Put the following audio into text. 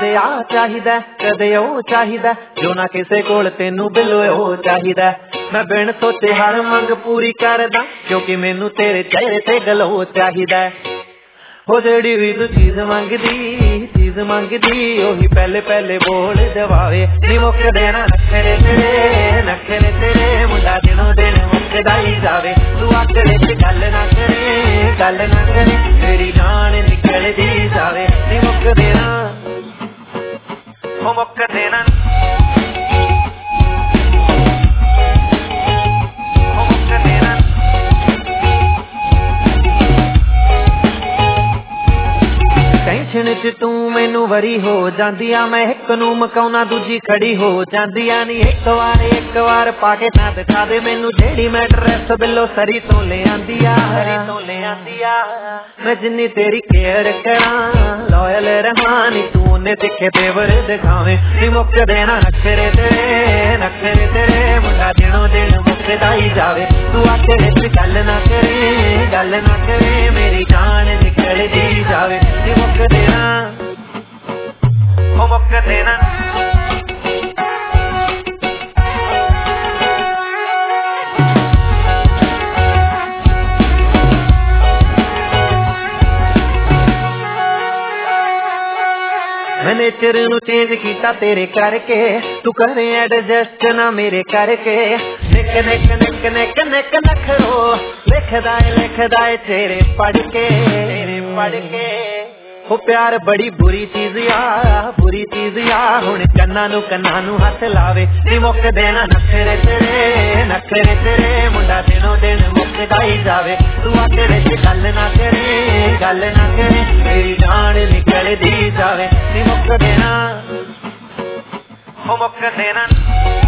कदे आ चाहिदा कदे ओ चाहिदा जो ना किसे कोल तेनू बिलो ओ चाहिदा मैं बिन सोचे हर मंग पूरी करदा क्योंकि मैनू तेरे चेहरे ते गलो चाहिदा हो जेड़ी भी तू चीज मंगदी ओही पहले पहले बोल जवावे नी मुक देना नखरे तेरे मुंडा दिनों दिन मुकदा ही जावे तू आकड़े च गल ना करे तेरी जान निकलदी जावे नी मुक देना हो मुक देना टेंशन च तू मैनू वरी हो जांदी आ मैं एक नू मकाउना दूजी खड़ी हो जांदी आ नी एक बार पाके ना दिखा दे मैनू जेड़ी मैं ड्रेस बिलो सरी तो ले आंदी आ मैं जिन्नी तेरी केयर करा लॉयल रहा नी तू ने दिखे तेवर दिखावे नी मुक देना नखरे तेरे मुंडा दिनों दिन मुकदा ही जावे तू आके विच गल ना करे मेरी जान निकलदी जावे नी मुक देना हो मुक देना मैं नेचर नू चेंज कीता तेरे करके तू करे एडजस्ट ना मेरे करके निक नखरो लिखदा है तेरे पढ़ के हो प्यार बड़ी बुरी चीज आ हुण कन्ना नू हाथ लावे नी मुक देना नखरे तेरे मुंडा दिनों दिन मुकदा ही जावे तू आके विच गल ना करे मेरी जान निकलदी जावे नी मुक देना हो मुक देना